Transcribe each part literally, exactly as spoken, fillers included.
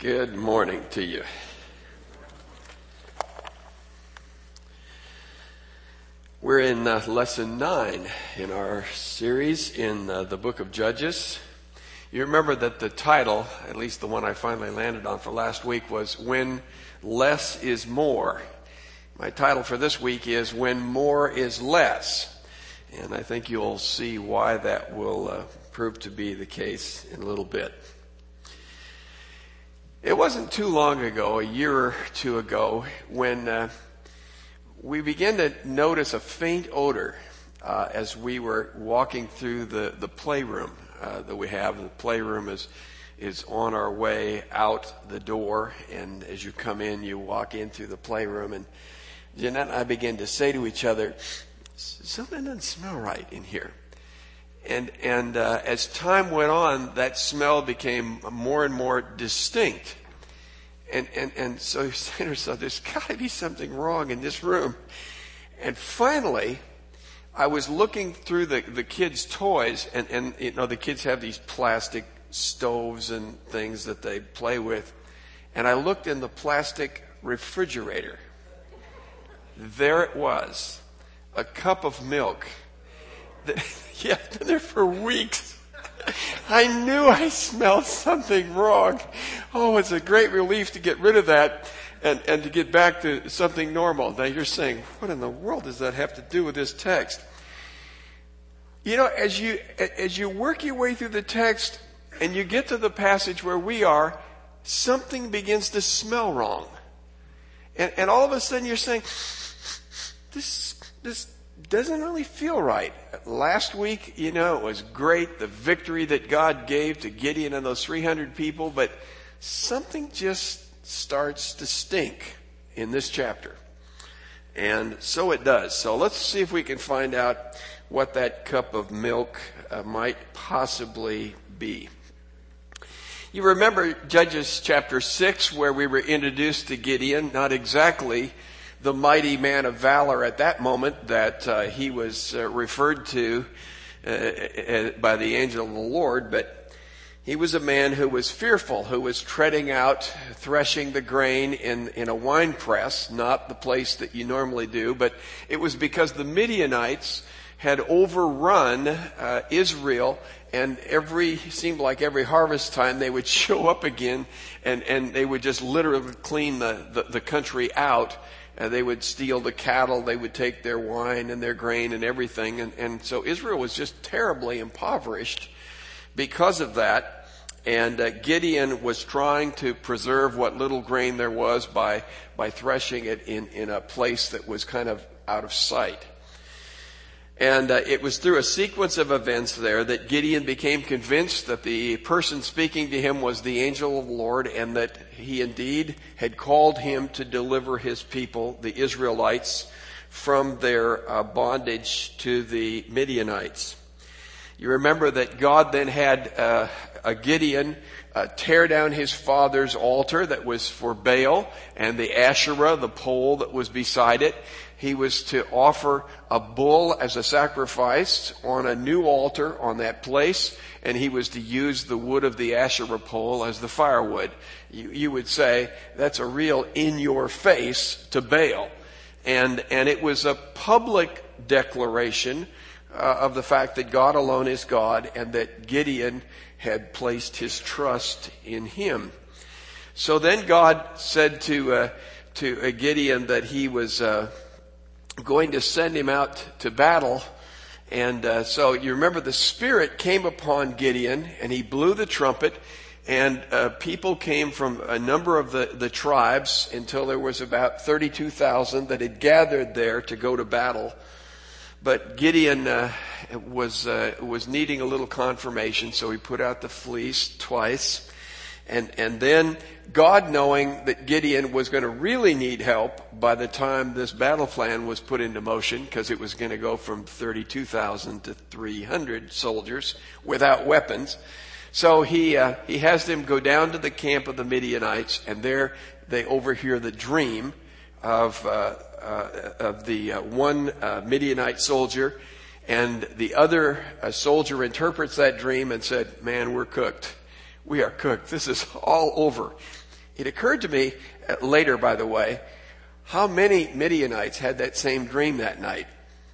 Good morning to you. We're in uh, lesson nine in our series in uh, the book of Judges. You remember that the title, at least the one I finally landed on for last week, was When Less is More. My title for this week is When More is Less. And I think you'll see why that will uh, prove to be the case in a little bit. It wasn't too long ago, a year or two ago, when uh, we began to notice a faint odor uh, as we were walking through the, the playroom uh, that we have. The playroom is is on our way out the door, and as you come in, you walk in through the playroom, and Jeanette and I began to say to each other, something doesn't smell right in here. And and uh, as time went on, that smell became more and more distinct. And and and so you say to yourself, there's got to be something wrong in this room. And finally, I was looking through the, the kids' toys, and, and you know the kids have these plastic stoves and things that they play with. And I looked in the plastic refrigerator. There it was, a cup of milk. Yeah, I've been there for weeks. I knew I smelled something wrong. Oh, it's a great relief to get rid of that and, and to get back to something normal. Now you're saying, what in the world does that have to do with this text? You know, as you, as you work your way through the text and you get to the passage where we are, something begins to smell wrong. And, and all of a sudden you're saying, this, this, doesn't really feel right. Last week, you know, it was great, the victory that God gave to Gideon and those three hundred people, but something just starts to stink in this chapter. And so it does. So let's see if we can find out what that cup of milk uh, might possibly be. You remember Judges chapter six, where we were introduced to Gideon, not exactly the mighty man of valor at that moment that uh, he was uh, referred to uh, by the angel of the Lord, but he was a man who was fearful, who was treading out, threshing the grain in, in a wine press, not the place that you normally do, but it was because the Midianites had overrun uh, Israel, and every, seemed like every harvest time they would show up again and, and they would just literally clean the, the, the country out. Uh, they would steal the cattle, they would take their wine and their grain and everything. And, and so Israel was just terribly impoverished because of that. And uh, Gideon was trying to preserve what little grain there was by, by threshing it in, in a place that was kind of out of sight. And uh, it was through a sequence of events there that Gideon became convinced that the person speaking to him was the angel of the Lord, and that he indeed had called him to deliver his people, the Israelites, from their uh, bondage to the Midianites. You remember that God then had uh, a Gideon uh, tear down his father's altar that was for Baal, and the Asherah, the pole that was beside it. He was to offer a bull as a sacrifice on a new altar on that place, and he was to use the wood of the Asherah pole as the firewood. You, you would say that's a real in-your-face to Baal. And, and it was a public declaration uh, of the fact that God alone is God, and that Gideon had placed his trust in him. So then God said to uh, to uh, Gideon that he was uh, going to send him out to battle. And uh, so you remember the Spirit came upon Gideon, and he blew the trumpet, and uh, people came from a number of the, the tribes until there was about thirty-two thousand that had gathered there to go to battle. But Gideon uh, was uh, was needing a little confirmation, so he put out the fleece twice. And and then God, knowing that Gideon was going to really need help by the time this battle plan was put into motion, because it was going to go from thirty-two thousand to three hundred soldiers without weapons. So he uh, he has them go down to the camp of the Midianites, and there they overhear the dream of uh, uh, of the uh, one uh, Midianite soldier, and the other uh, soldier interprets that dream and said, "Man, we're cooked. We are cooked. This is all over." It occurred to me uh, later, by the way, how many Midianites had that same dream that night.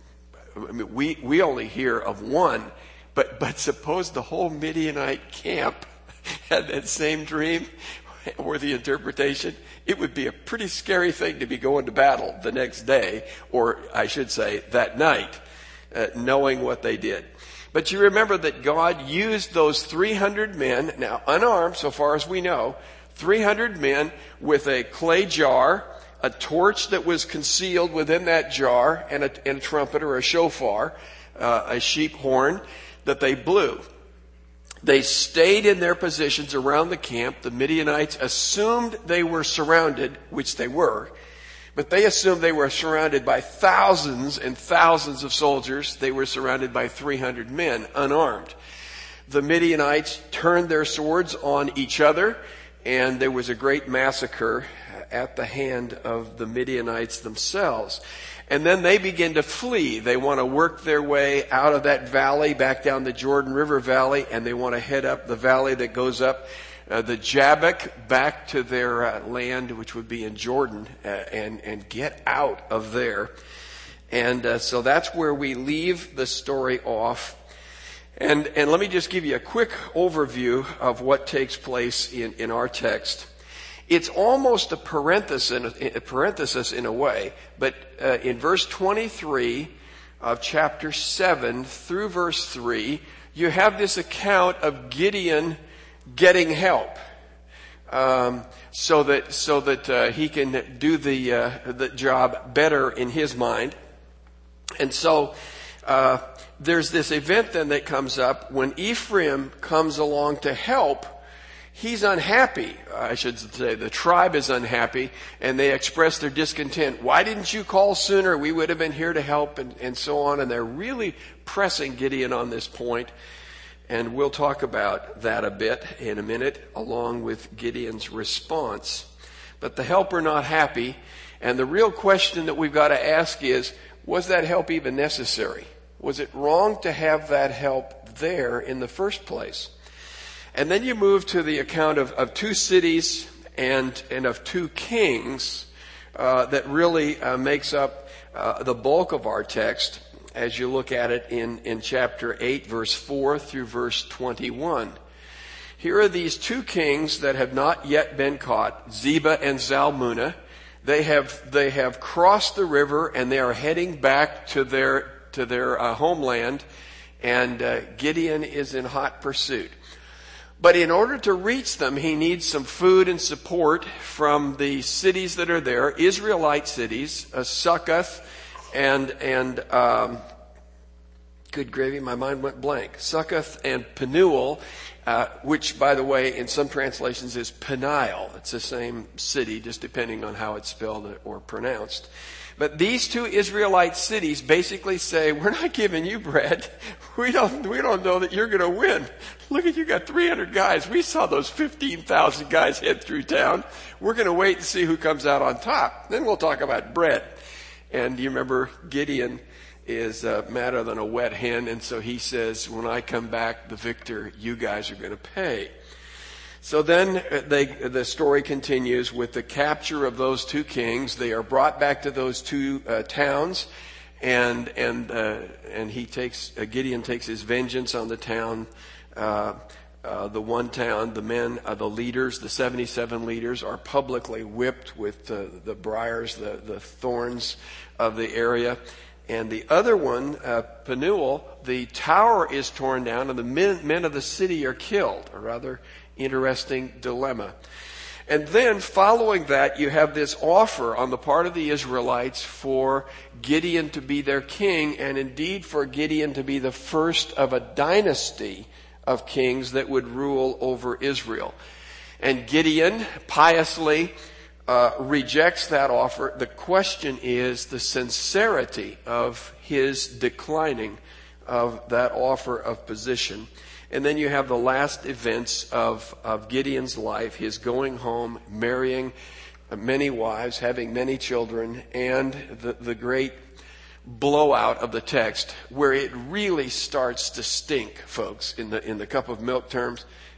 I mean, we, we only hear of one, but, but suppose the whole Midianite camp had that same dream or the interpretation. It would be a pretty scary thing to be going to battle the next day, or I should say that night, uh, knowing what they did. But you remember that God used those three hundred men, now unarmed so far as we know, three hundred men with a clay jar, a torch that was concealed within that jar, and a, and a trumpet or a shofar, uh, a sheep horn that they blew. They stayed in their positions around the camp. The Midianites assumed they were surrounded, which they were, but they assumed they were surrounded by thousands and thousands of soldiers. They were surrounded by three hundred men, unarmed. The Midianites turned their swords on each other, and there was a great massacre at the hand of the Midianites themselves. And then they begin to flee. They want to work their way out of that valley back down the Jordan River Valley, and they want to head up the valley that goes up uh, the Jabbok back to their uh, land, which would be in Jordan, uh, and, and get out of there. And uh, so that's where we leave the story off. And, and let me just give you a quick overview of what takes place in, in our text. It's almost a parenthesis, a parenthesis in a way, but uh, in verse twenty-three of chapter seven through verse three, you have this account of Gideon getting help, um, so that so that uh, he can do the uh, the job better in his mind. And so uh, there's this event then that comes up when Ephraim comes along to help. He's unhappy, I should say. The tribe is unhappy, and they express their discontent. Why didn't you call sooner? We would have been here to help, and, and so on. And they're really pressing Gideon on this point. And we'll talk about that a bit in a minute, along with Gideon's response. But the help are not happy. And the real question that we've got to ask is, was that help even necessary? Was it wrong to have that help there in the first place? And then you move to the account of, of two cities and, and of two kings uh, that really uh, makes up uh, the bulk of our text as you look at it in, in chapter eight, verse four through verse twenty-one. Here are these two kings that have not yet been caught, Zebah and Zalmunna. They have they have crossed the river and they are heading back to their to their uh, homeland, and uh, Gideon is in hot pursuit. But in order to reach them, he needs some food and support from the cities that are there, Israelite cities, uh, Succoth and, and um, good gravy, my mind went blank, Succoth and Penuel, uh, which, by the way, in some translations is Peniel. It's the same city, just depending on how it's spelled or pronounced. But these two Israelite cities basically say, we're not giving you bread. We don't, we don't know that you're going to win. Look at, you got three hundred guys. We saw those fifteen thousand guys head through town. We're going to wait and see who comes out on top. Then we'll talk about bread. And you remember Gideon is uh, madder than a wet hen. And so he says, when I come back, the victor, you guys are going to pay. So then they, the story continues with the capture of those two kings. They are brought back to those two uh, towns, and and uh, and he takes uh, Gideon takes his vengeance on the town, uh, uh, the one town. The men, uh, the leaders, the seventy-seven leaders, are publicly whipped with uh, the briars, the the thorns of the area. And the other one, uh, Penuel, the tower is torn down, and the men, men of the city are killed. A rather interesting dilemma. And then following that, you have this offer on the part of the Israelites for Gideon to be their king, and indeed for Gideon to be the first of a dynasty of kings that would rule over Israel. And Gideon piously uh, rejects that offer. The question is the sincerity of his declining of that offer of position. And then you have the last events of, of Gideon's life, his going home, marrying many wives, having many children, and the, the great blowout of the text where it really starts to stink, folks, in the, in the cup of milk terms.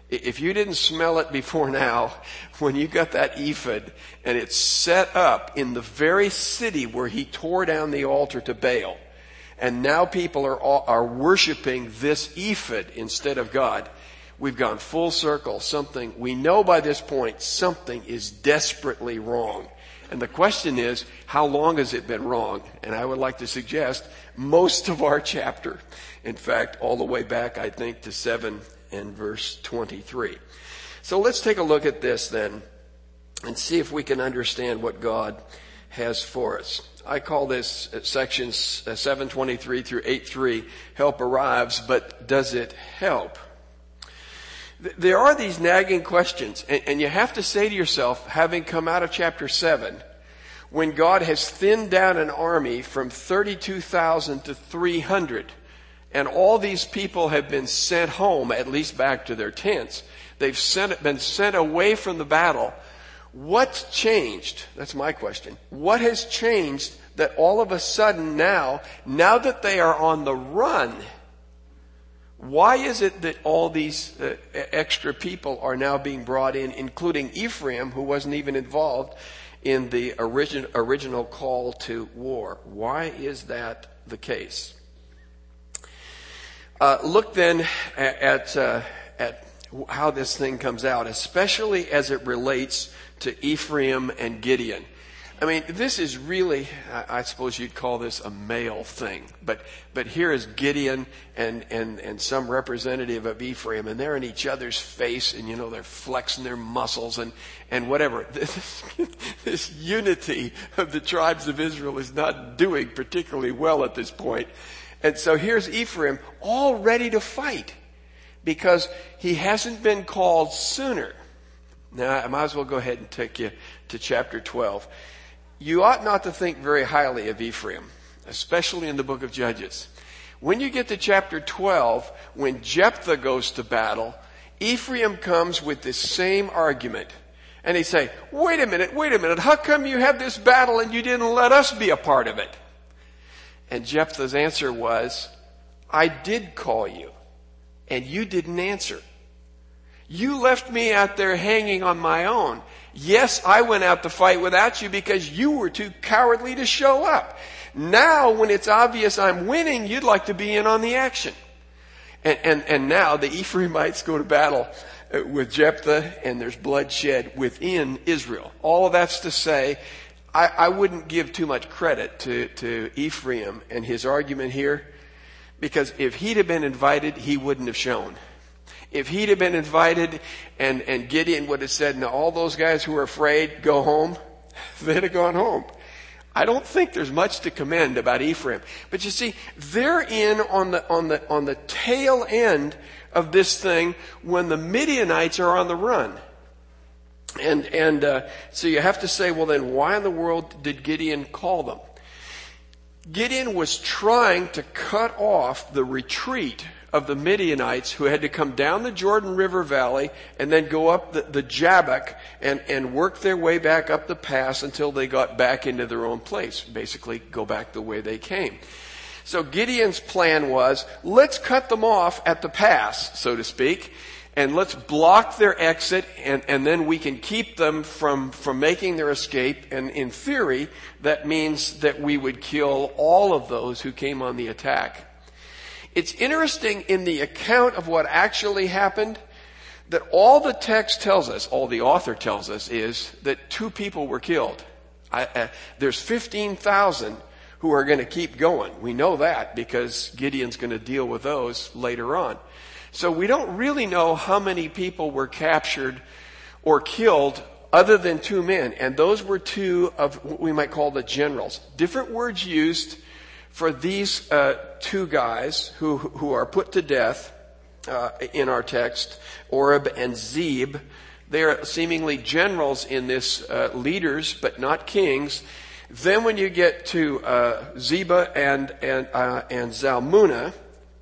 If you didn't smell it before now, when you got that ephod and it's set up in the very city where he tore down the altar to Baal, and now people are are worshiping this ephod instead of God, we've gone full circle. Something, we know by this point, something is desperately wrong. And the question is, how long has it been wrong? And I would like to suggest most of our chapter. In fact, all the way back, I think, to seven and verse twenty-three. So let's take a look at this then and see if we can understand what God has for us. I call this sections seven twenty-three through eight three, help arrives, but does it help? There are these nagging questions, and, and you have to say to yourself, having come out of chapter seven, when God has thinned down an army from thirty-two thousand to three hundred, and all these people have been sent home, at least back to their tents. They've sent, been sent away from the battle. What's changed? That's my question. What has changed that all of a sudden now, now that they are on the run, why is it that all these uh, extra people are now being brought in, including Ephraim, who wasn't even involved in the origin, original call to war? Why is that the case? Uh, look then at, uh, at how this thing comes out, especially as it relates to Ephraim and Gideon. I mean, this is really, I suppose you'd call this a male thing, but, but here is Gideon and, and, and some representative of Ephraim, and they're in each other's face, and you know, they're flexing their muscles and, and whatever. This, this unity of the tribes of Israel is not doing particularly well at this point. And so here's Ephraim all ready to fight because he hasn't been called sooner. Now, I might as well go ahead and take you to chapter twelve. You ought not to think very highly of Ephraim, especially in the book of Judges. When you get to chapter twelve, when Jephthah goes to battle, Ephraim comes with this same argument. And he say, wait a minute, wait a minute, how come you had this battle and you didn't let us be a part of it? And Jephthah's answer was, I did call you, and you didn't answer. You left me out there hanging on my own. Yes, I went out to fight without you because you were too cowardly to show up. Now, when it's obvious I'm winning, you'd like to be in on the action. And, and, and now the Ephraimites go to battle with Jephthah, and there's bloodshed within Israel. All of that's to say, I, I wouldn't give too much credit to, to Ephraim and his argument here, because if he'd have been invited, he wouldn't have shown. If he'd have been invited and, and Gideon would have said, now all those guys who are afraid, go home, they'd have gone home. I don't think there's much to commend about Ephraim. But you see, they're in on the, on the, on the tail end of this thing when the Midianites are on the run. And, and, uh, so you have to say, well then, why in the world did Gideon call them? Gideon was trying to cut off the retreat of the Midianites who had to come down the Jordan River Valley and then go up the, the Jabbok and, and work their way back up the pass until they got back into their own place. Basically, go back the way they came. So Gideon's plan was, let's cut them off at the pass, so to speak, and let's block their exit, and, and then we can keep them from, from making their escape. And in theory, that means that we would kill all of those who came on the attack. It's interesting in the account of what actually happened that all the text tells us, all the author tells us, is that two people were killed. I, uh, there's fifteen thousand who are going to keep going. We know that because Gideon's going to deal with those later on. So we don't really know how many people were captured or killed other than two men. And those were two of what we might call the generals. Different words used for these uh, two guys who who are put to death uh, in our text, Oreb and Zeb. They are seemingly generals in this, uh, leaders, but not kings. Then when you get to uh, Zeba and and uh, and Zalmunna,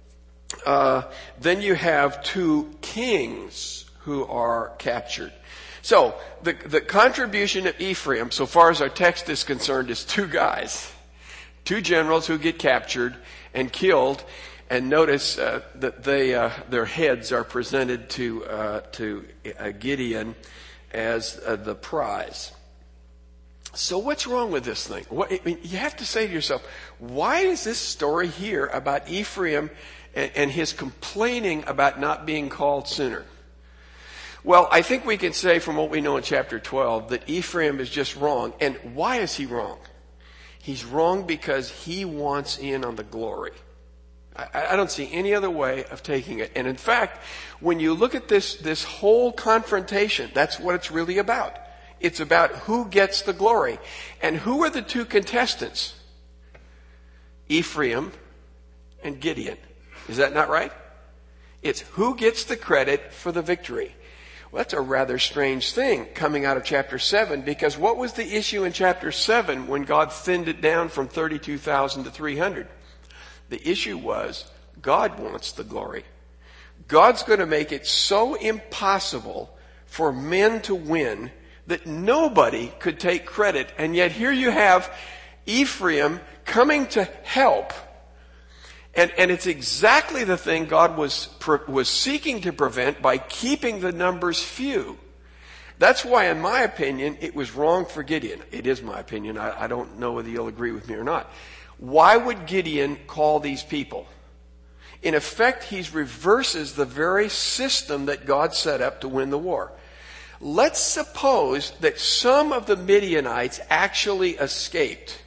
uh, then you have two kings who are captured. So the the contribution of Ephraim, so far as our text is concerned, is two guys. Two generals who get captured and killed. And notice uh, that they, uh, their heads are presented to, uh, to uh, Gideon as uh, the prize. So what's wrong with this thing? What, I mean, you have to say to yourself, why is this story here about Ephraim and, and his complaining about not being called sooner? Well, I think we can say from what we know in chapter twelve that Ephraim is just wrong. And why is he wrong? He's wrong because he wants in on the glory. I, I don't see any other way of taking it. And in fact, when you look at this, this whole confrontation, that's what it's really about. It's about who gets the glory. And who are the two contestants? Ephraim and Gideon. Is that not right? It's who gets the credit for the victory. Well, that's a rather strange thing coming out of chapter seven, because what was the issue in chapter seven when God thinned it down from thirty-two thousand to three hundred? The issue was God wants the glory. God's going to make it so impossible for men to win that nobody could take credit. And yet here you have Ephraim coming to help. And, and it's exactly the thing God was, was seeking to prevent by keeping the numbers few. That's why, in my opinion, it was wrong for Gideon. It is my opinion. I, I don't know whether you'll agree with me or not. Why would Gideon call these people? In effect, he reverses the very system that God set up to win the war. Let's suppose that some of the Midianites actually escaped.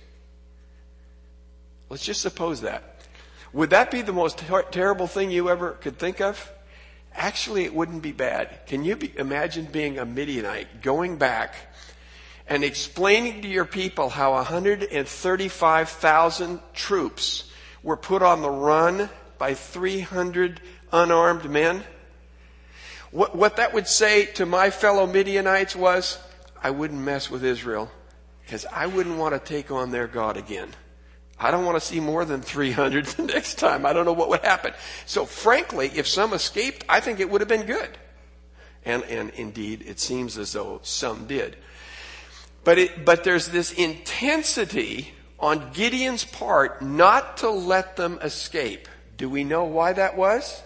Let's just suppose that. Would that be the most ter- terrible thing you ever could think of? Actually, it wouldn't be bad. Can you be, imagine being a Midianite, going back and explaining to your people how one hundred thirty-five thousand troops were put on the run by three hundred unarmed men? What, what that would say to my fellow Midianites was, I wouldn't mess with Israel because I wouldn't want to take on their God again. I don't want to see more than three hundred the next time. I don't know what would happen. So frankly, if some escaped, I think it would have been good. And, and indeed, it seems as though some did. But it, but there's this intensity on Gideon's part not to let them escape. Do we know why that was?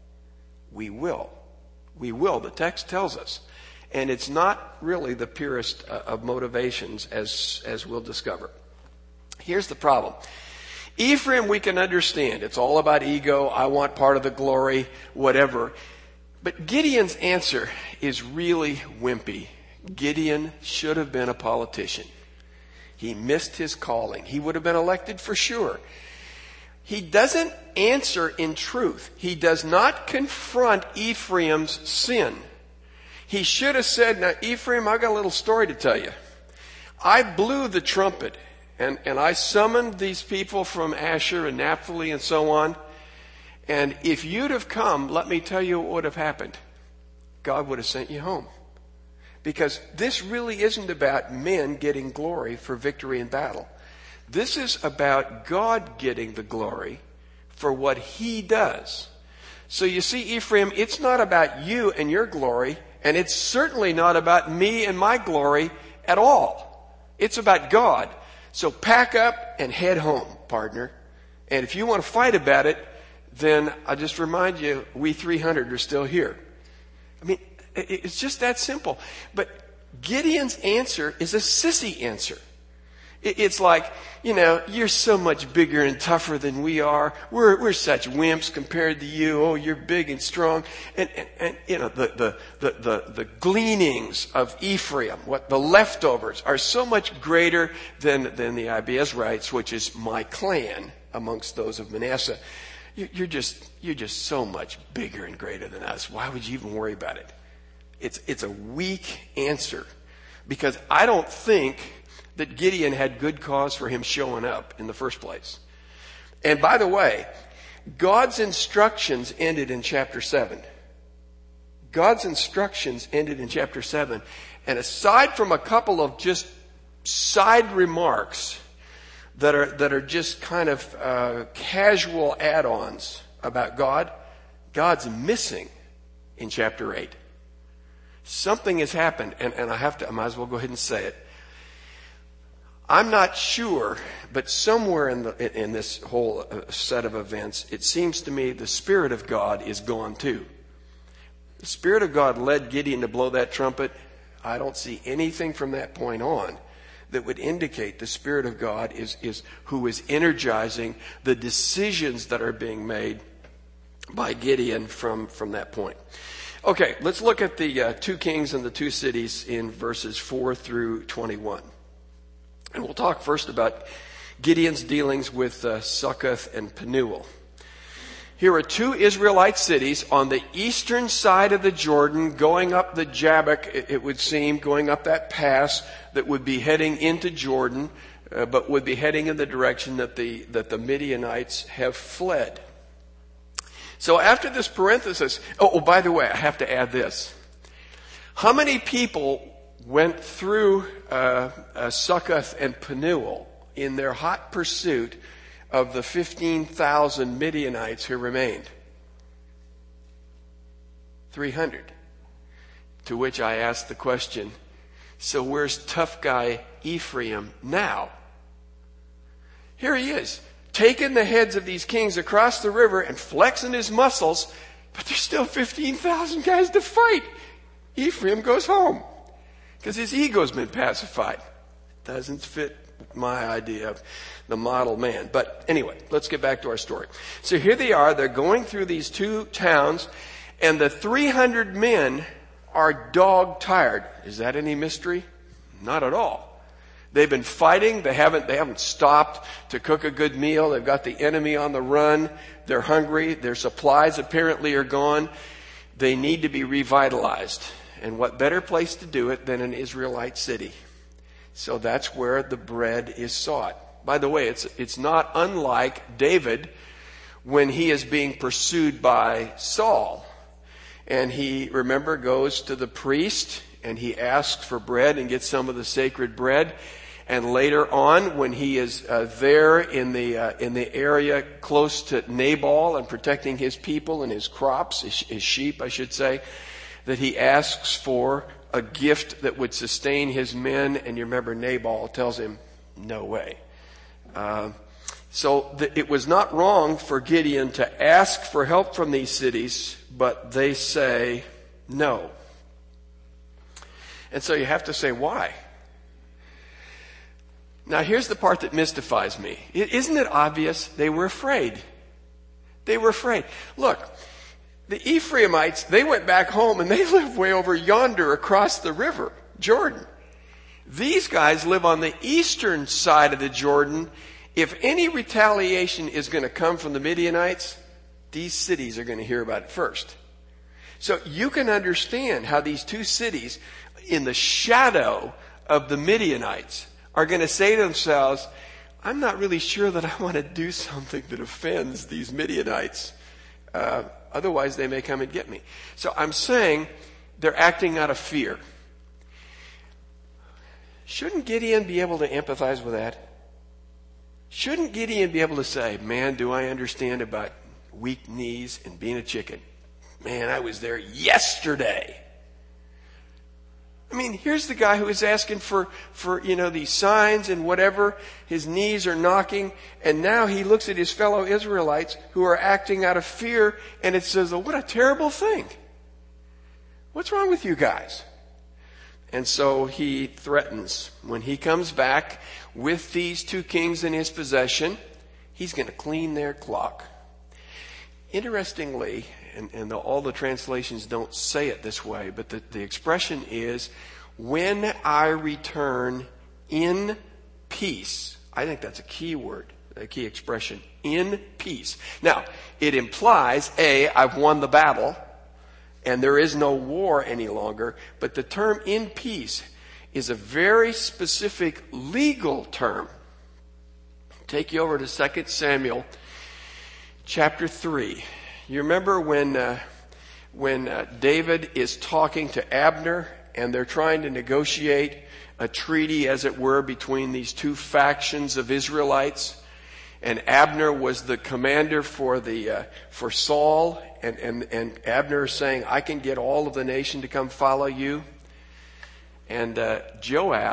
We will. We will. The text tells us. And it's not really the purest of motivations, as, as we'll discover. Here's the problem. Ephraim, we can understand. It's all about ego. I want part of the glory, whatever. But Gideon's answer is really wimpy. Gideon should have been a politician. He missed his calling. He would have been elected for sure. He doesn't answer in truth. He does not confront Ephraim's sin. He should have said, now Ephraim, I've got a little story to tell you. I blew the trumpet. And, and I summoned these people from Asher and Naphtali and so on. And if you'd have come, let me tell you what would have happened. God would have sent you home. Because this really isn't about men getting glory for victory in battle. This is about God getting the glory for what He does. So you see, Ephraim, it's not about you and your glory, and it's certainly not about me and my glory at all. It's about God. So pack up and head home, partner. And if you want to fight about it, then I'll just remind you, we three hundred are still here. I mean, it's just that simple. But Gideon's answer is a sissy answer. It's like, you know, you're so much bigger and tougher than we are. We're, we're such wimps compared to you. Oh, you're big and strong. And, and, and you know, the, the, the, the, the gleanings of Ephraim, what the leftovers are so much greater than, than the Abiezrites, which is my clan amongst those of Manasseh. You're just, you're just so much bigger and greater than us. Why would you even worry about it? It's, it's a weak answer, because I don't think that Gideon had good cause for him showing up in the first place. And by the way, God's instructions ended in chapter seven. God's instructions ended in chapter seven. And aside from a couple of just side remarks that are, that are just kind of uh, casual add-ons about God, God's missing in chapter eight. Something has happened, and, and I have to, I might as well go ahead and say it. I'm not sure, but somewhere in the, in this whole set of events, it seems to me the Spirit of God is gone too. The Spirit of God led Gideon to blow that trumpet. I don't see anything from that point on that would indicate the Spirit of God is, is who is energizing the decisions that are being made by Gideon from, from that point. Okay, let's look at the uh, two kings and the two cities in verses four through twenty-one. And we'll talk first about Gideon's dealings with uh, Succoth and Penuel. Here are two Israelite cities on the eastern side of the Jordan, going up the Jabbok, it would seem, going up that pass that would be heading into Jordan, uh, but would be heading in the direction that the, that the Midianites have fled. So after this parenthesis, oh, oh, by the way, I have to add this. How many people went through uh, uh, Succoth and Penuel in their hot pursuit of the fifteen thousand Midianites who remained? three hundred. To which I asked the question, so where's tough guy Ephraim now? Here he is, taking the heads of these kings across the river and flexing his muscles, but there's still fifteen thousand guys to fight. Ephraim goes home because his ego's been pacified. Doesn't fit my idea of the model man. But anyway, let's get back to our story. So here they are. They're going through these two towns, and the three hundred men are dog tired. Is that any mystery? Not at all. They've been fighting. They haven't, they haven't stopped to cook a good meal. They've got the enemy on the run. They're hungry. Their supplies apparently are gone. They need to be revitalized. And what better place to do it than an Israelite city? So that's where the bread is sought. By the way, it's, it's not unlike David when he is being pursued by Saul. And he, remember, goes to the priest and he asks for bread and gets some of the sacred bread. And later on, when he is uh, there in the uh, in the area close to Nabal and protecting his people and his crops, his, his sheep, I should say, that he asks for a gift that would sustain his men. And you remember, Nabal tells him, no way. Uh, so th- it was not wrong for Gideon to ask for help from these cities, but they say no. And so you have to say, why? Now here's the part that mystifies me. Isn't it obvious? They were afraid. They were afraid. Look, the Ephraimites, they went back home and they live way over yonder across the river, Jordan. These guys live on the eastern side of the Jordan. If any retaliation is going to come from the Midianites, these cities are going to hear about it first. So you can understand how these two cities in the shadow of the Midianites are going to say to themselves, I'm not really sure that I want to do something that offends these Midianites. Uh, otherwise they may come and get me. So I'm saying they're acting out of fear. Shouldn't Gideon be able to empathize with that? Shouldn't Gideon be able to say, man, do I understand about weak knees and being a chicken? Man, I was there yesterday. I mean, here's the guy who is asking for, for, you know, these signs and whatever. His knees are knocking. And now he looks at his fellow Israelites who are acting out of fear. And it says, oh, what a terrible thing. What's wrong with you guys? And so he threatens. When he comes back with these two kings in his possession, he's going to clean their clock. Interestingly, and, and the, all the translations don't say it this way, but the, the expression is, when I return in peace. I think that's a key word, a key expression, in peace. Now, it implies, A, I've won the battle, and there is no war any longer, but the term in peace is a very specific legal term. Take you over to Second Samuel chapter three. You remember when uh, when uh, David is talking to Abner and they're trying to negotiate a treaty, as it were, between these two factions of Israelites, and Abner was the commander for the uh, for Saul, and, and and Abner is saying, I can get all of the nation to come follow you. And uh, Joab,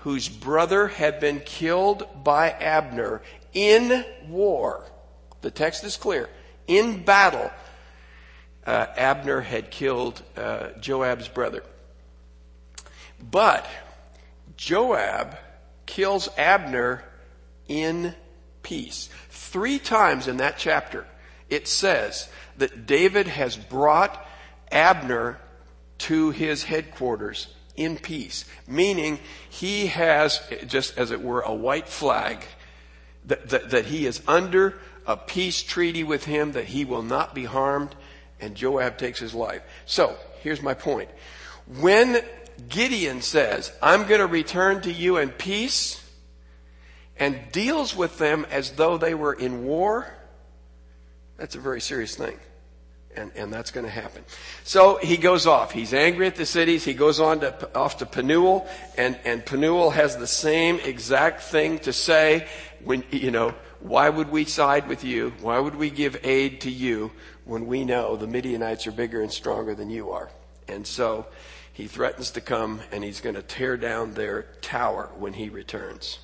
whose brother had been killed by Abner in war. The text is clear. In battle, uh, Abner had killed uh, Joab's brother. But Joab kills Abner in peace. Three times in that chapter, it says that David has brought Abner to his headquarters in peace, meaning he has, just as it were, a white flag that, that, that he is under a peace treaty with him, that he will not be harmed, and Joab takes his life. So, here's my point. When Gideon says, I'm going to return to you in peace, and deals with them as though they were in war, that's a very serious thing. And, and that's going to happen. So he goes off. He's angry at the cities. He goes on to, off to Penuel, and, and Penuel has the same exact thing to say. When, you know, why would we side with you? Why would we give aid to you when we know the Midianites are bigger and stronger than you are? And so he threatens to come, and he's going to tear down their tower when he returns.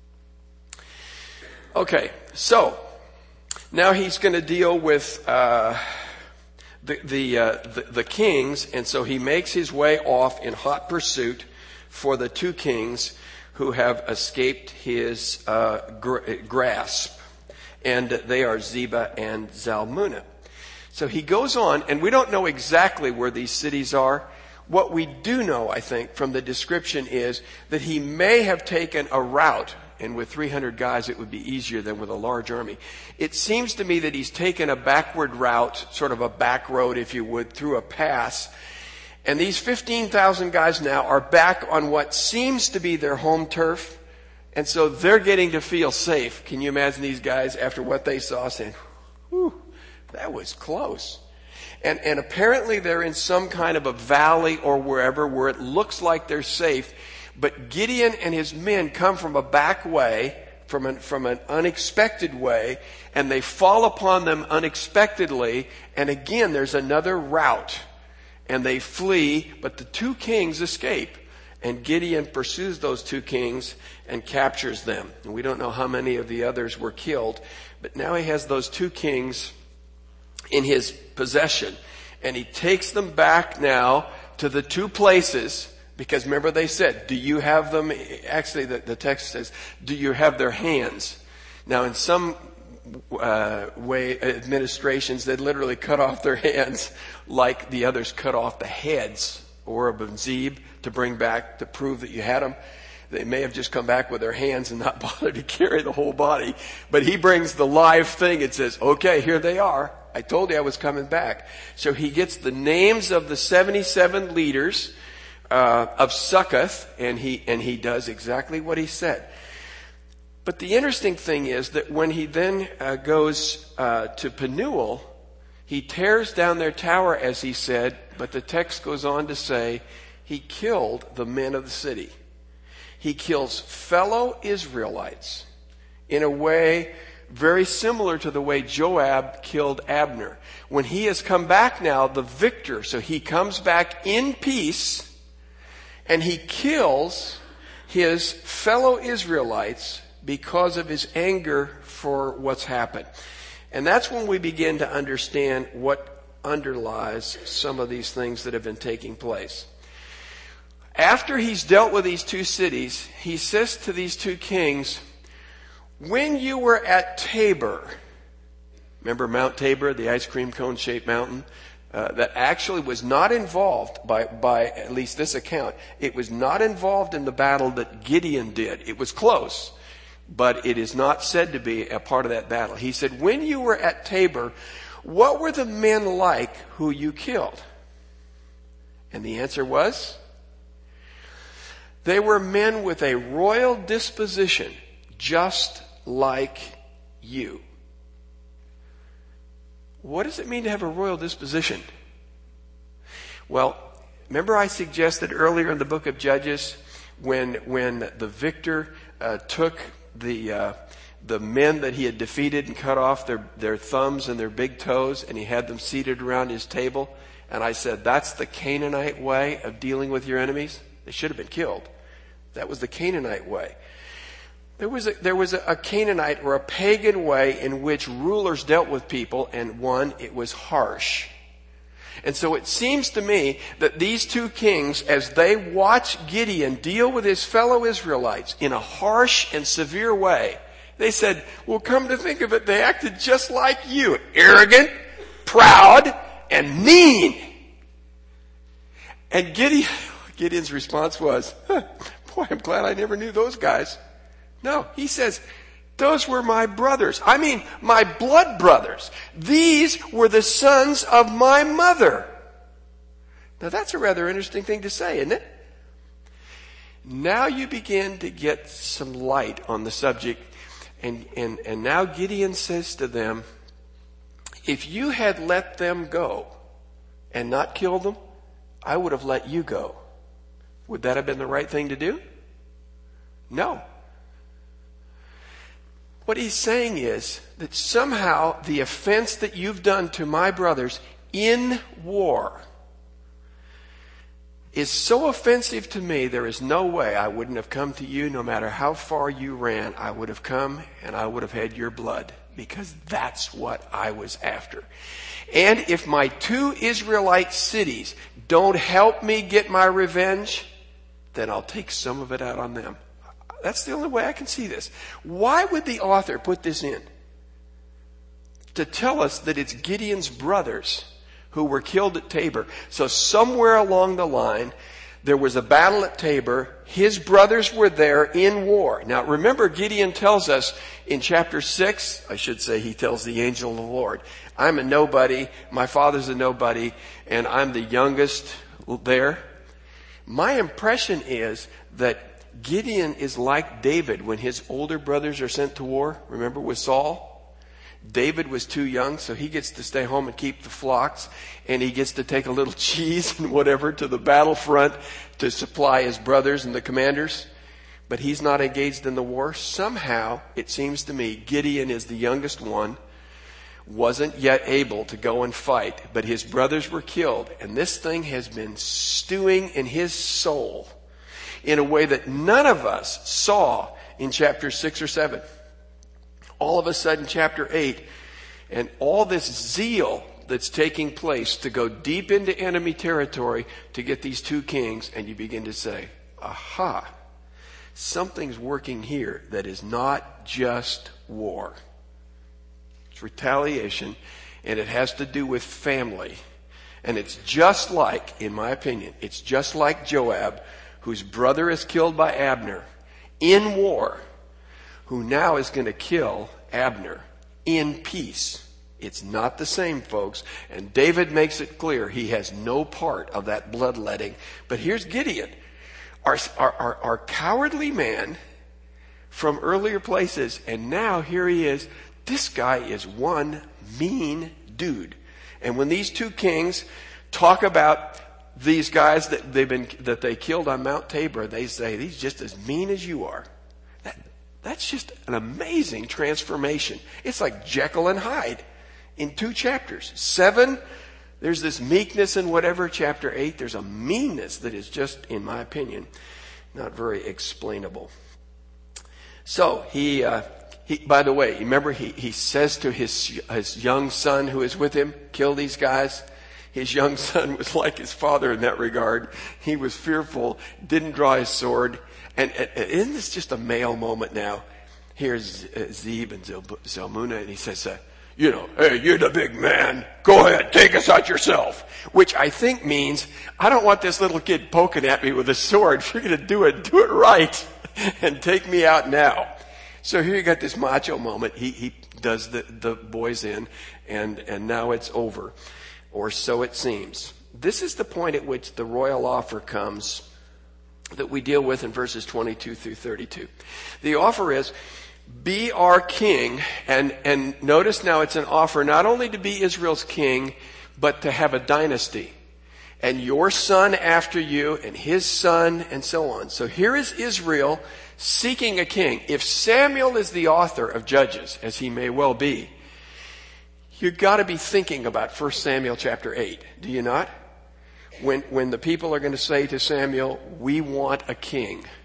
Okay, so now he's going to deal with uh, the the, uh, the the kings, and so he makes his way off in hot pursuit for the two kings who have escaped his uh, gr- grasp, and they are Zebah and Zalmunna. So he goes on, and we don't know exactly where these cities are. What we do know, I think, from the description is that he may have taken a route. And with three hundred guys, it would be easier than with a large army. It seems to me that he's taken a backward route, sort of a back road, if you would, through a pass. And these fifteen thousand guys now are back on what seems to be their home turf. And so they're getting to feel safe. Can you imagine these guys, after what they saw, saying, whew, that was close. And, and apparently they're in some kind of a valley or wherever where it looks like they're safe. But Gideon and his men come from a back way, from an, from an unexpected way, and they fall upon them unexpectedly. And again, there's another route. And they flee, but the two kings escape. And Gideon pursues those two kings and captures them. And we don't know how many of the others were killed. But now he has those two kings in his possession. And he takes them back now to the two places. Because remember they said, do you have them? Actually, the, the text says, do you have their hands? Now, in some uh, way, administrations, they'd literally cut off their hands like the others cut off the heads, Oreb and Zeb, to bring back, to prove that you had them. They may have just come back with their hands and not bothered to carry the whole body. But he brings the live thing and says, okay, here they are. I told you I was coming back. So he gets the names of the seventy-seven leaders Uh, of Succoth, and he and he does exactly what he said. But the interesting thing is that when he then uh, goes uh, to Penuel, he tears down their tower, as he said, but the text goes on to say he killed the men of the city. He kills fellow Israelites in a way very similar to the way Joab killed Abner. When he has come back now, the victor, so he comes back in peace, and he kills his fellow Israelites because of his anger for what's happened. And that's when we begin to understand what underlies some of these things that have been taking place. After he's dealt with these two cities, he says to these two kings, when you were at Tabor, remember Mount Tabor, the ice cream cone shaped mountain? Uh, that actually was not involved by, by at least this account. It was not involved in the battle that Gideon did. It was close, but it is not said to be a part of that battle. He said, when you were at Tabor, what were the men like who you killed? And the answer was, they were men with a royal disposition, just like you. What does it mean to have a royal disposition? Well, remember I suggested earlier in the book of Judges when when the victor uh, took the uh, the men that he had defeated and cut off their, their thumbs and their big toes, and he had them seated around his table. And I said, that's the Canaanite way of dealing with your enemies. They should have been killed. That was the Canaanite way. There was a, there was a, a Canaanite or a pagan way in which rulers dealt with people, and one, it was harsh. And so it seems to me that these two kings, as they watch Gideon deal with his fellow Israelites in a harsh and severe way, they said, well, come to think of it, they acted just like you. Arrogant, proud, and mean. And Gideon, Gideon's response was, huh, boy, I'm glad I never knew those guys. No, he says, those were my brothers. I mean, my blood brothers. These were the sons of my mother. Now that's a rather interesting thing to say, isn't it? Now you begin to get some light on the subject. And, and, and now Gideon says to them, if you had let them go and not killed them, I would have let you go. Would that have been the right thing to do? No. What he's saying is that somehow the offense that you've done to my brothers in war is so offensive to me, there is no way I wouldn't have come to you. No matter how far you ran, I would have come and I would have had your blood, because that's what I was after. And if my two Israelite cities don't help me get my revenge, then I'll take some of it out on them. That's the only way I can see this. Why would the author put this in? To tell us that it's Gideon's brothers who were killed at Tabor. So somewhere along the line, there was a battle at Tabor. His brothers were there in war. Now remember, Gideon tells us in chapter six, I should say he tells the angel of the Lord, I'm a nobody, my father's a nobody, and I'm the youngest there. My impression is that Gideon is like David when his older brothers are sent to war. Remember with Saul? David was too young, so he gets to stay home and keep the flocks, and he gets to take a little cheese and whatever to the battlefront to supply his brothers and the commanders. But he's not engaged in the war. Somehow, it seems to me, Gideon is the youngest one, wasn't yet able to go and fight, but his brothers were killed, and this thing has been stewing in his soul in a way that none of us saw in chapter six or seven. All of a sudden, chapter eight, and all this zeal that's taking place to go deep into enemy territory to get these two kings, and you begin to say, aha, something's working here that is not just war. It's retaliation, and it has to do with family. And it's just like, in my opinion, it's just like Joab, whose brother is killed by Abner in war, who now is going to kill Abner in peace. It's not the same, folks. And David makes it clear he has no part of that bloodletting. But here's Gideon, our, our, our, our cowardly man from earlier places. And now here he is. This guy is one mean dude. And when these two kings talk about these guys that they've been, that they killed on Mount Tabor, they say, he's just as mean as you are. That, that's just an amazing transformation. It's like Jekyll and Hyde in two chapters. Seven, there's this meekness and whatever. Chapter eight, there's a meanness that is just, in my opinion, not very explainable. So he, uh, he, by the way, remember he, he says to his, his young son who is with him, kill these guys. His young son was like his father in that regard. He was fearful, didn't draw his sword. And, and, and isn't this just a male moment now? Here's uh, Zeb and Zalmunna, and he says, uh, you know, hey, you're the big man. Go ahead, take us out yourself. Which I think means, I don't want this little kid poking at me with a sword. If you're going to do it, do it right. And take me out now. So here you got this macho moment. He, he does the, the boys in, and, and now it's over. Or so it seems. This is the point at which the royal offer comes that we deal with in verses twenty-two through thirty-two. The offer is, be our king, and, and notice now it's an offer not only to be Israel's king, but to have a dynasty. And your son after you, and his son, and so on. So here is Israel seeking a king. If Samuel is the author of Judges, as he may well be, you've got to be thinking about First Samuel chapter eight, do you not? When, when the people are going to say to Samuel, we want a king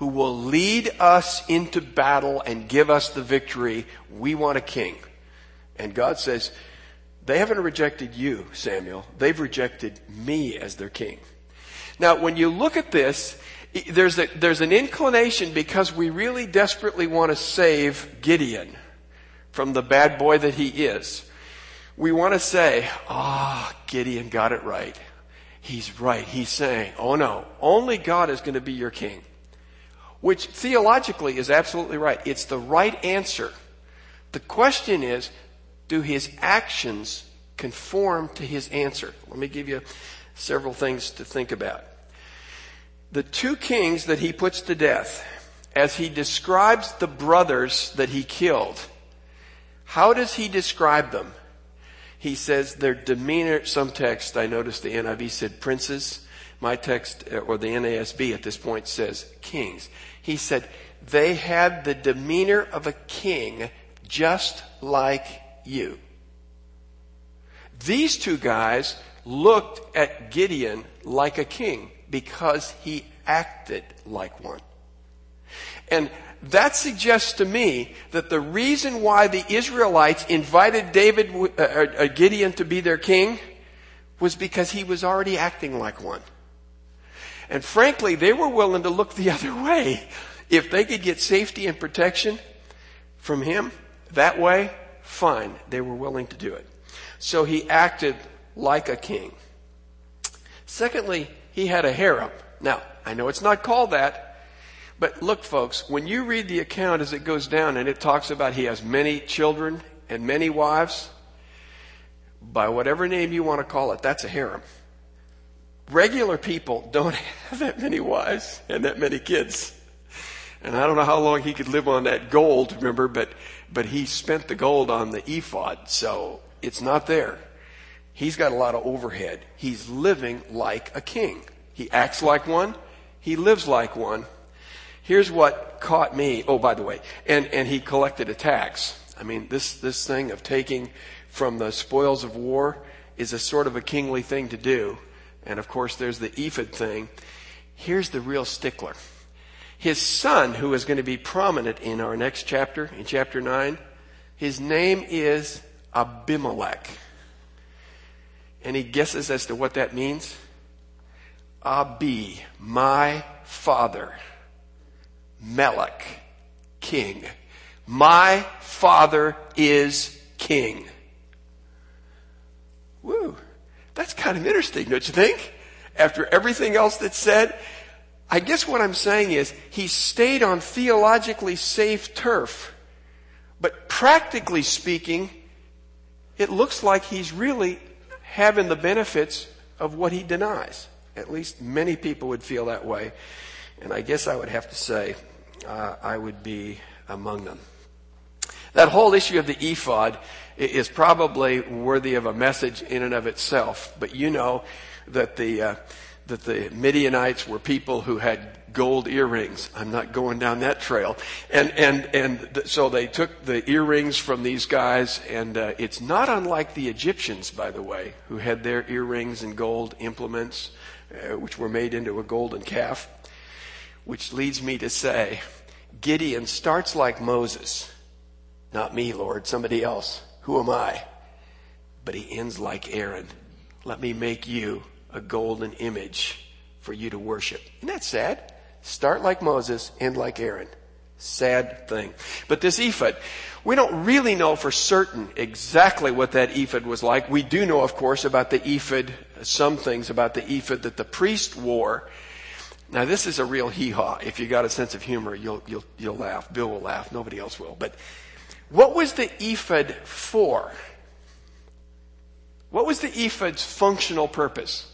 who will lead us into battle and give us the victory. We want a king. And God says, they haven't rejected you, Samuel. They've rejected me as their king. Now, when you look at this, there's a, there's an inclination, because we really desperately want to save Gideon from the bad boy that he is. We want to say, ah, oh, Gideon got it right. He's right. He's saying, oh no, only God is going to be your king. Which theologically is absolutely right. It's the right answer. The question is, do his actions conform to his answer? Let me give you several things to think about. The two kings that he puts to death, as he describes the brothers that he killed, how does he describe them? He says their demeanor, some text, I noticed the N I V said princes. My text, or the N A S B at this point, says kings. He said they had the demeanor of a king, just like you. These two guys looked at Gideon like a king because he acted like one. And that suggests to me that the reason why the Israelites invited David, uh, uh, Gideon to be their king was because he was already acting like one. And frankly, they were willing to look the other way. If they could get safety and protection from him that way, fine. They were willing to do it. So he acted like a king. Secondly, he had a harem. Now, I know it's not called that, but look, folks, when you read the account as it goes down and it talks about he has many children and many wives, by whatever name you want to call it, that's a harem. Regular people don't have that many wives and that many kids. And I don't know how long he could live on that gold, remember, but, but he spent the gold on the ephod, so it's not there. He's got a lot of overhead. He's living like a king. He acts like one. He lives like one. Here's what caught me. Oh, by the way, and, and he collected a tax. I mean, this, this thing of taking from the spoils of war is a sort of a kingly thing to do. And of course, there's the ephod thing. Here's the real stickler. His son, who is going to be prominent in our next chapter, in chapter nine, his name is Abimelech. Any guesses as to what that means? Abi, my father. Melech, king. My father is king. Woo. That's kind of interesting, don't you think? After everything else that's said, I guess what I'm saying is he stayed on theologically safe turf. But practically speaking, it looks like he's really having the benefits of what he denies. At least many people would feel that way. And I guess I would have to say uh, I would be among them. That whole issue of the ephod is probably worthy of a message in and of itself. But you know that the uh, that the Midianites were people who had gold earrings. I'm not going down that trail. And and and th- so they took the earrings from these guys, and uh, it's not unlike the Egyptians, by the way, who had their earrings and gold implements, uh, which were made into a golden calf. Which leads me to say, Gideon starts like Moses. Not me, Lord, somebody else. Who am I? But he ends like Aaron. Let me make you a golden image for you to worship. Isn't that sad? Start like Moses, end like Aaron. Sad thing. But this ephod, we don't really know for certain exactly what that ephod was like. We do know, of course, about the ephod, some things about the ephod that the priest wore. Now, this is a real hee-haw. If you got a sense of humor, you'll, you'll, you'll laugh. Bill will laugh. Nobody else will. But what was the ephod for? What was the ephod's functional purpose?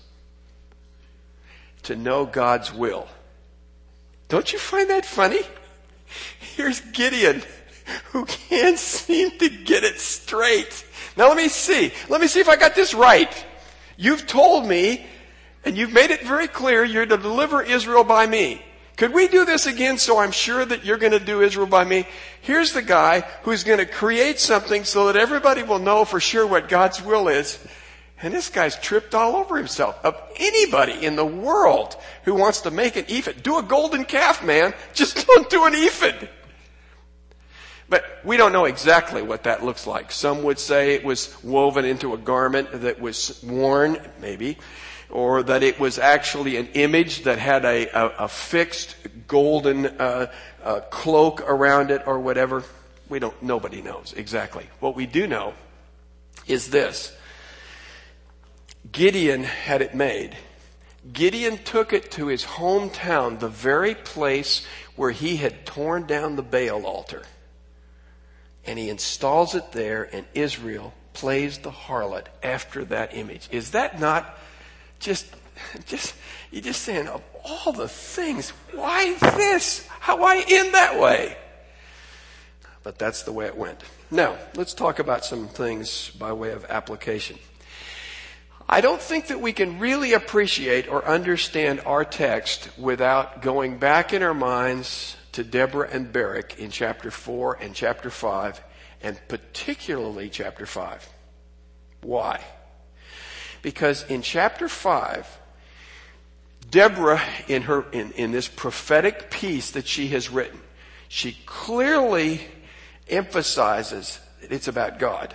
To know God's will. Don't you find that funny? Here's Gideon, who can't seem to get it straight. Now let me see. Let me see if I got this right. You've told me, and you've made it very clear, you're to deliver Israel by me. Could we do this again so I'm sure that you're going to do Israel by me? Here's the guy who's going to create something so that everybody will know for sure what God's will is. And this guy's tripped all over himself. Of anybody in the world who wants to make an ephod, do a golden calf, man. Just don't do an ephod. But we don't know exactly what that looks like. Some would say it was woven into a garment that was worn, maybe, or that it was actually an image that had a, a, a fixed golden uh, uh, cloak around it or whatever. We don't, nobody knows exactly. What we do know is this. Gideon had it made. Gideon took it to his hometown, the very place where he had torn down the Baal altar. And he installs it there, and Israel plays the harlot after that image. Is that not just, just, you're just saying, of all the things, why this? How why end that way? But that's the way it went. Now, let's talk about some things by way of application. I don't think that we can really appreciate or understand our text without going back in our minds to Deborah and Barak in chapter four and chapter five, and particularly chapter five. Why? Because in chapter five, Deborah, in her in, in this prophetic piece that she has written, she clearly emphasizes that it's about God.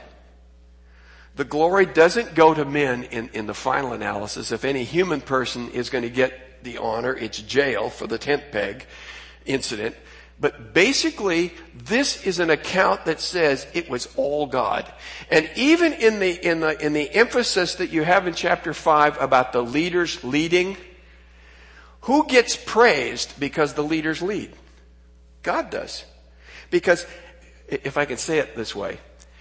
The glory doesn't go to men in, in the final analysis. If any human person is going to get the honor, it's jail for the tent peg incident. But basically, this is an account that says it was all God. And even in the, in the, in the emphasis that you have in chapter five about the leaders leading, who gets praised because the leaders lead? God does. Because, if I can say it this way,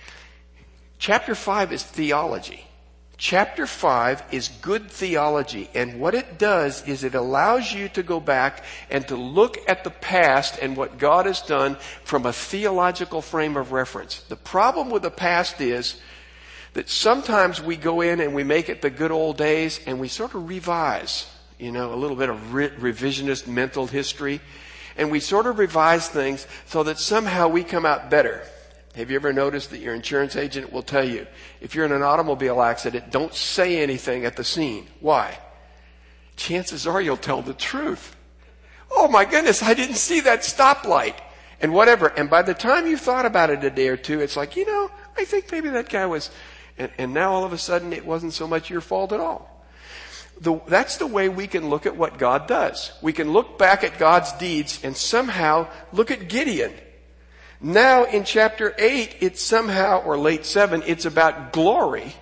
chapter five is theology. Chapter five is good theology, and what it does is it allows you to go back and to look at the past and what God has done from a theological frame of reference. The problem with the past is that sometimes we go in and we make it the good old days and we sort of revise, you know, a little bit of re- revisionist mental history, and we sort of revise things so that somehow we come out better. Have you ever noticed that your insurance agent will tell you, if you're in an automobile accident, don't say anything at the scene. Why? Chances are you'll tell the truth. Oh my goodness, I didn't see that stoplight. And whatever. And by the time you thought about it a day or two, it's like, you know, I think maybe that guy was, and, and now all of a sudden it wasn't so much your fault at all. The, that's the way we can look at what God does. We can look back at God's deeds and somehow look at Gideon. Now in chapter eight, it's somehow, or late seven, it's about glory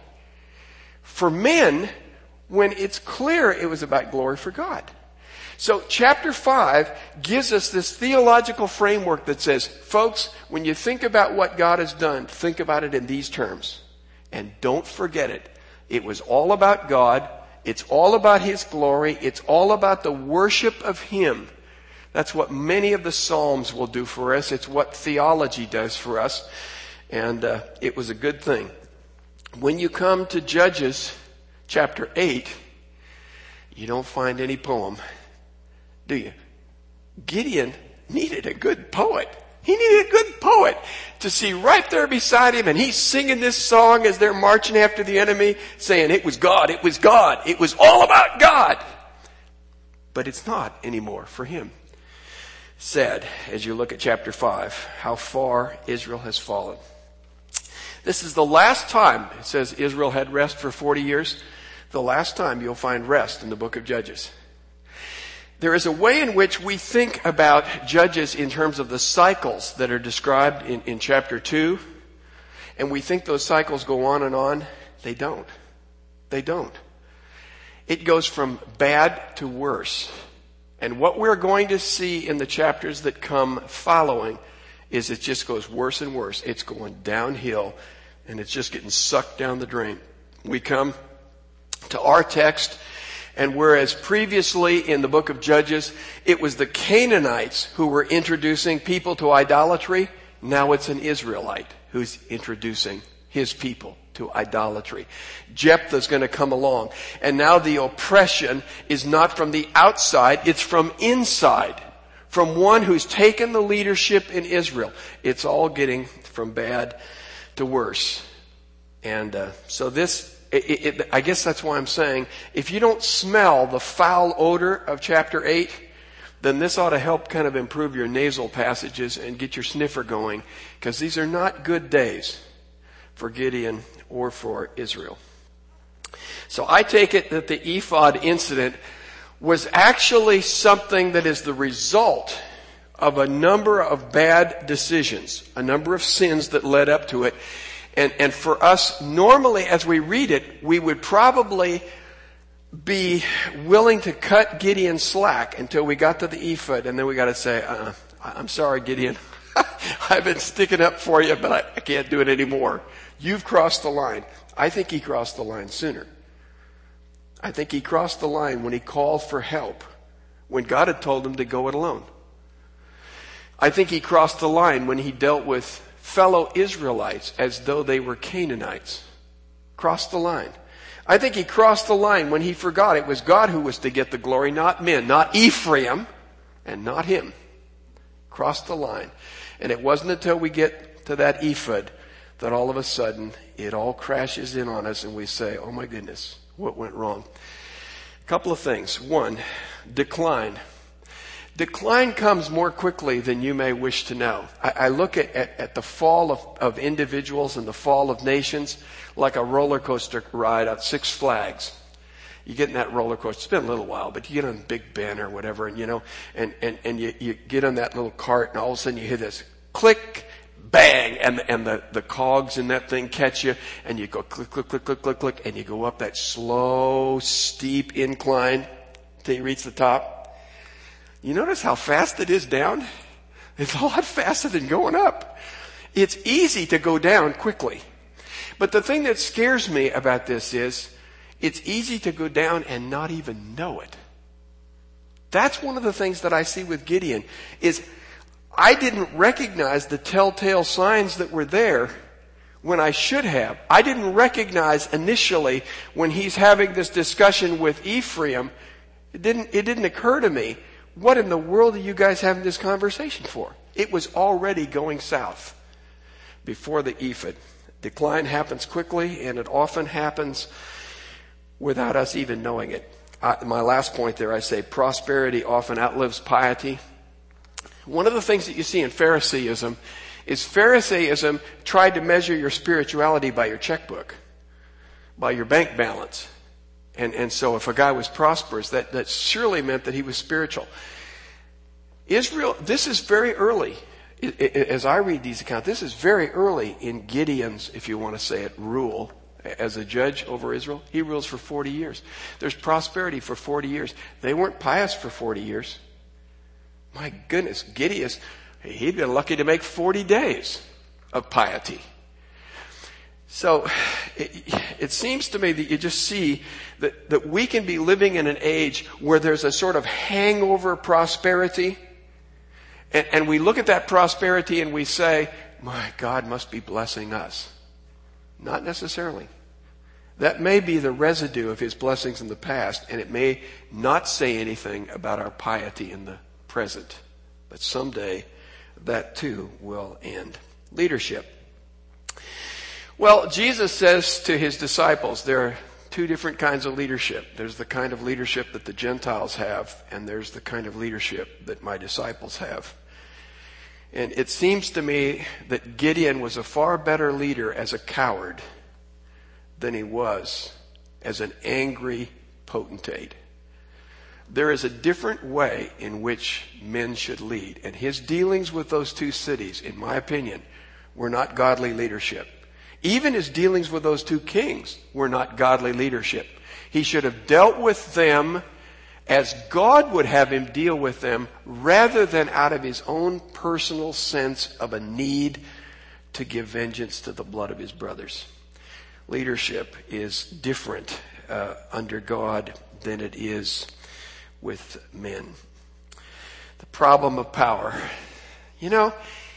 for men when it's clear it was about glory for God. So chapter five gives us this theological framework that says, folks, when you think about what God has done, think about it in these terms. And don't forget it. It was all about God. It's all about His glory. It's all about the worship of Him. That's what many of the Psalms will do for us. It's what theology does for us. And uh, it was a good thing. When you come to Judges chapter eight, you don't find any poem, do you? Gideon needed a good poet. He needed a good poet to see right there beside him, and he's singing this song as they're marching after the enemy, saying, it was God, it was God, it was all about God. But it's not anymore for him. Sad, as you look at chapter five, how far Israel has fallen. This is the last time, it says Israel had rest for forty years, the last time you'll find rest in the book of Judges. There is a way in which we think about Judges in terms of the cycles that are described in, in chapter two, and we think those cycles go on and on. They don't. They don't. It goes from bad to worse. And what we're going to see in the chapters that come following is it just goes worse and worse. It's going downhill, and it's just getting sucked down the drain. We come to our text, and whereas previously in the book of Judges, it was the Canaanites who were introducing people to idolatry, now it's an Israelite who's introducing his people to idolatry. Jephthah's going to come along. And now the oppression is not from the outside, it's from inside. From one who's taken the leadership in Israel. It's all getting from bad to worse. And uh, so this it, it, I guess that's why I'm saying, if you don't smell the foul odor of chapter eight, then this ought to help kind of improve your nasal passages and get your sniffer going, because these are not good days for Gideon or for Israel. So I take it that the ephod incident was actually something that is the result of a number of bad decisions, a number of sins that led up to it. And, and for us, normally as we read it, we would probably be willing to cut Gideon slack until we got to the ephod, and then we got to say, uh, I'm sorry, Gideon. I've been sticking up for you, but I, I can't do it anymore. You've crossed the line. I think he crossed the line sooner. I think he crossed the line when he called for help, when God had told him to go it alone. I think he crossed the line when he dealt with fellow Israelites as though they were Canaanites. Crossed the line. I think he crossed the line when he forgot it was God who was to get the glory, not men, not Ephraim, and not him. Crossed the line. And it wasn't until we get to that ephod that all of a sudden it all crashes in on us and we say, oh my goodness, what went wrong? A couple of things. One, decline. Decline comes more quickly than you may wish to know. I, I look at, at, at the fall of, of individuals and the fall of nations like a roller coaster ride at Six Flags. You get in that roller coaster, it's been a little while, but you get on Big Ben or whatever, and you know, and, and, and you, you get on that little cart, and all of a sudden you hear this click, bang, and, and the, the cogs in that thing catch you, and you go click, click, click, click, click, click, and you go up that slow, steep incline till you reach the top. You notice how fast it is down? It's a lot faster than going up. It's easy to go down quickly. But the thing that scares me about this is, it's easy to go down and not even know it. That's one of the things that I see with Gideon, is I didn't recognize the telltale signs that were there when I should have. I didn't recognize initially when he's having this discussion with Ephraim, it didn't, it didn't occur to me, what in the world are you guys having this conversation for? It was already going south before the ephod. Decline happens quickly, and it often happens without us even knowing it. I, my last point there, I say prosperity often outlives piety. One of the things that you see in Phariseeism is Phariseeism tried to measure your spirituality by your checkbook, by your bank balance. And, and so if a guy was prosperous, that, that surely meant that he was spiritual. Israel, this is very early. It, it, as I read these accounts, this is very early in Gideon's, if you want to say it, rule as a judge over Israel. He rules for forty years. There's prosperity for forty years. They weren't pious for forty years. My goodness, Gideon, he'd been lucky to make forty days of piety. So it, it seems to me that you just see that, that we can be living in an age where there's a sort of hangover prosperity. And, and we look at that prosperity and we say, my God must be blessing us. Not necessarily. That may be the residue of his blessings in the past, and it may not say anything about our piety in the present. But someday that too will end. Leadership. Well, Jesus says to his disciples, there are two different kinds of leadership. There's the kind of leadership that the Gentiles have, and there's the kind of leadership that my disciples have. And it seems to me that Gideon was a far better leader as a coward than he was as an angry potentate. There is a different way in which men should lead, and his dealings with those two cities, in my opinion, were not godly leadership. Even his dealings with those two kings were not godly leadership. He should have dealt with them as God would have him deal with them, rather than out of his own personal sense of a need to give vengeance to the blood of his brothers. Leadership is different uh, under God than it is with men. The problem of power. You know,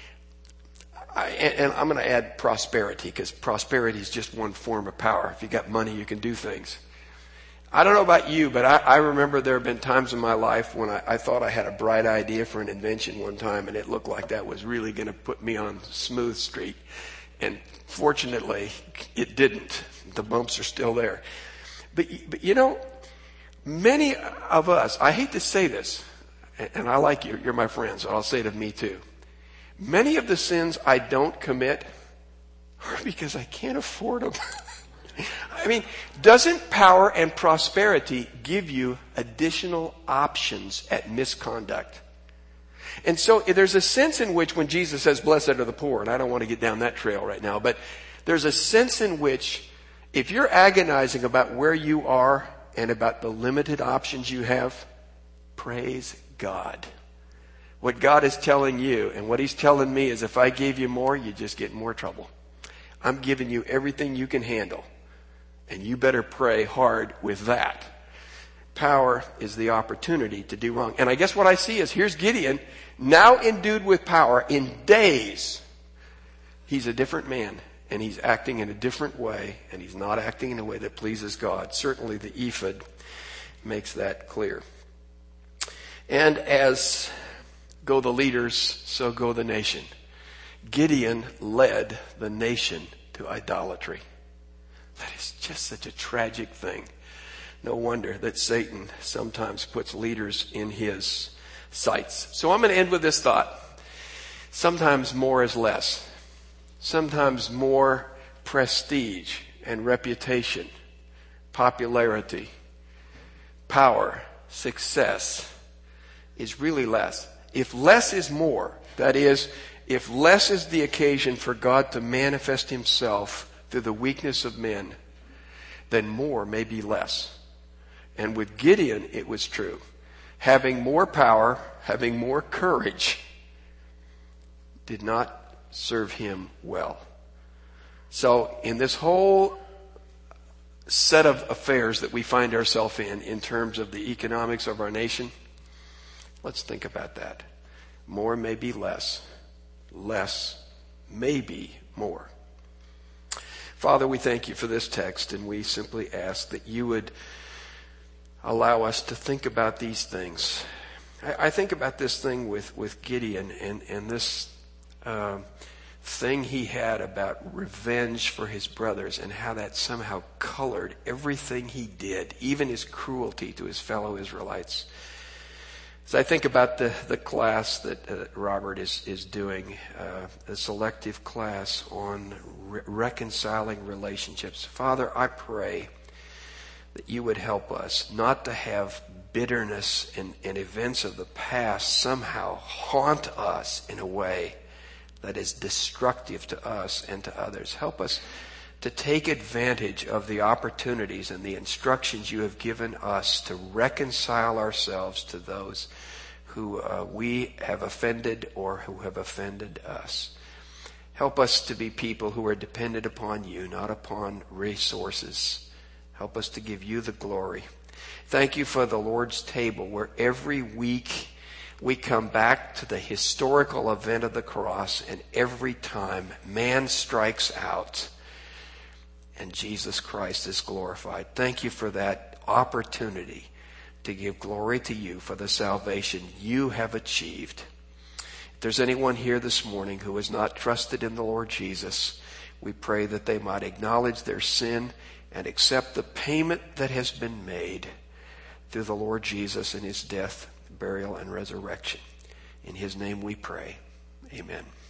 I, and I'm going to add prosperity, because prosperity is just one form of power. If you got money, you can do things. I don't know about you, but I, I remember there have been times in my life when I, I thought I had a bright idea for an invention one time, and it looked like that was really going to put me on smooth street. and fortunately, it didn't. The bumps are still there. But, but you know, many of us, I hate to say this, and I like you, you're my friend, so I'll say it of me too. Many of the sins I don't commit are because I can't afford them. I mean, doesn't power and prosperity give you additional options at misconduct? And so there's a sense in which when Jesus says, blessed are the poor, and I don't want to get down that trail right now, but there's a sense in which if you're agonizing about where you are and about the limited options you have, praise God. What God is telling you and what He's telling me is if I gave you more, you just get in more trouble. I'm giving you everything you can handle. And you better pray hard with that. Power is the opportunity to do wrong. And I guess what I see is here's Gideon, now endued with power. In days, he's a different man. And he's acting in a different way. And he's not acting in a way that pleases God. Certainly the ephod makes that clear. And as go the leaders, so go the nation. Gideon led the nation to idolatry. That is just such a tragic thing. No wonder that Satan sometimes puts leaders in his sights. So I'm going to end with this thought. Sometimes more is less. Sometimes more prestige and reputation, popularity, power, success is really less. If less is more, that is, if less is the occasion for God to manifest Himself through the weakness of men, then more may be less. And with Gideon, it was true. Having more power, having more courage, did not serve him well. So in this whole set of affairs that we find ourselves in, in terms of the economics of our nation, let's think about that. More may be less. Less may be more. Father, we thank you for this text, and we simply ask that you would allow us to think about these things. I, I think about this thing with, with Gideon and, and this uh, thing he had about revenge for his brothers and how that somehow colored everything he did, even his cruelty to his fellow Israelites. As I think about the, the class that uh, Robert is, is doing, uh, a selective class on re- reconciling relationships, Father, I pray that you would help us not to have bitterness and, and events of the past somehow haunt us in a way that is destructive to us and to others. Help us to take advantage of the opportunities and the instructions you have given us to reconcile ourselves to those who uh, we have offended or who have offended us. Help us to be people who are dependent upon you, not upon resources. Help us to give you the glory. Thank you for the Lord's table, where every week we come back to the historical event of the cross, and every time man strikes out and Jesus Christ is glorified. Thank you for that opportunity to give glory to you for the salvation you have achieved. If there's anyone here this morning who has not trusted in the Lord Jesus, we pray that they might acknowledge their sin and accept the payment that has been made through the Lord Jesus in His death, burial, and resurrection. In His name we pray. Amen.